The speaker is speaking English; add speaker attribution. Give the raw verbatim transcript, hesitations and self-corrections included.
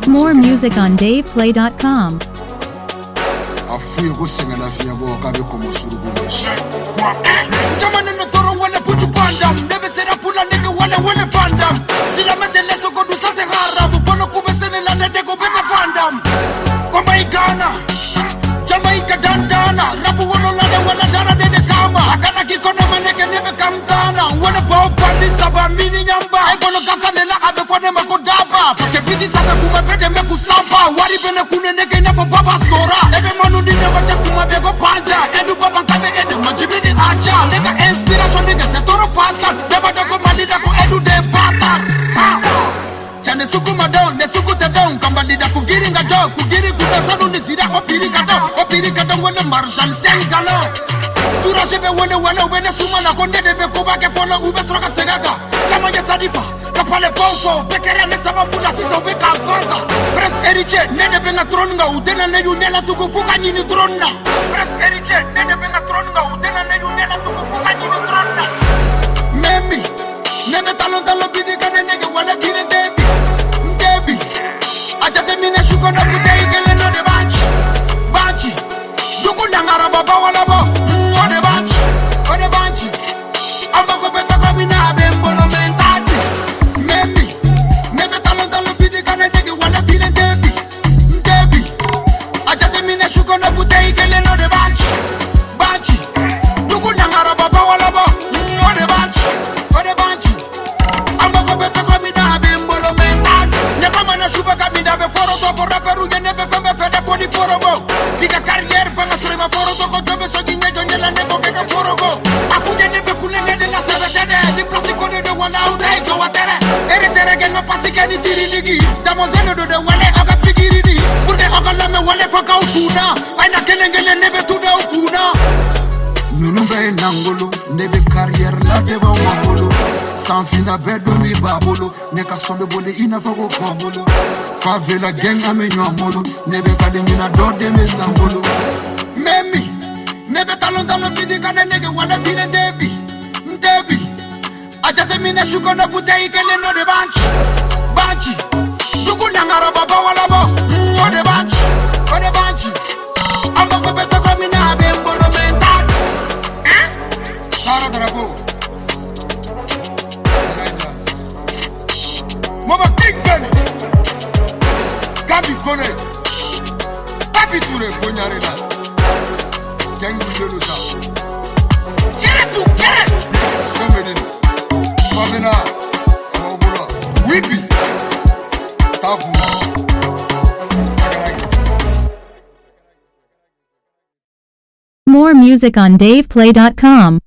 Speaker 1: More music on dave play dot com.
Speaker 2: Afuye kusenga la fiya bo kabe komo suru buloshi. Jamani no toro wala putu pandam, debe sera pula nige wala wala fandam. Sila metele soko du sa se harabu, bono kube sene la nede go beka fandam. Komba igana, Jamaica dandana, rafu wano lada wala dara dede kama. Akana kikono maneke nebe kamdana, wala bao pandi saba mini nyamba. Ebono kasa nela abe fwane makodaba, paske bizi sata kuma pede meku sampa. Wari bene kune nege nefo baba sora. Ebe manu nige wache kuma bego panja. Edu baba kame edu majibini acha. Nega inspiration nige setoro fata. Beba doko malida ko edu de bata. Chane suku madon, ne suku te don. Kambandida kugiri nga jo, kugiri kuda sanu ni sida opiri kado. Opiri kado wene marshal sengalo. Tura shebe wene wene wene suma na konde de be kuba ke fono ube sroka segaga. Chama ya sadifa, kapale pofo. Bekere ne sama fula sisa ube ka avanza. Pres eriche, nene benga tronga. Udena ne yunela tuku fuka nyini tronna. Pres eriche, nene benga tronga. Udena ne yunela tuku fuka nyini tronna. Memi, neme talon talon bidi kane nege wale bine debi. Debi, ajate mine shuko na pute ikele no de bachi. Bachi, duku nangara baba wala bo. O de bachi, o de bachi. Amba ko beta ko mina bembolo mentati. Memi, neme talon talon bidi kane nege wale bine debi. Debi, ajate mine shuko na pute ikele no de bachi. Bachi, duku nangara baba wala bo. O de bachi, o de bachi. Amba ko beta ko mina bembolo mentati. Neka mana shufa kabida be foro to for raperu ye nebe febe fede fodi porobo. Fika carrière banga sure ma foro to ko jobe so ginye jonye la nebo ke ka forogo. Akuje nebe kulenge de la sebetede. Di plasi kode de wala utai go watere. Eri tere gen ma pasi ke ni tiri digi. Damo zeno do de wale aga figiri di. Purde aga lame wale faka utuna. Aina kelengele nebe tuda ufuna. Nulunga nangolo nebe carrière la deba wabolo. Sans fina bedo mi babolo. Neka sombe bole ina fako kwabolo. Favela gang amenyo amolo. Nebe kade mina dode me sambolo. Memi, nebe talon talon bidi kane nege wada bine debi. Debi, ajate mine shuko na pute ikele no de banchi. Banchi, duku nangara baba wala bo. O de banchi, o de banchi. Amba ko beta ko mina bembolo mentati. Sara Drago. Mama King Jenny. Gabi Kone. Gabi Toure Fonyarena. Gang Mujelo Sa. Get it to get it. Come in. Famina. Mobula. Whippy. Tabu.
Speaker 1: More music on dave play dot com.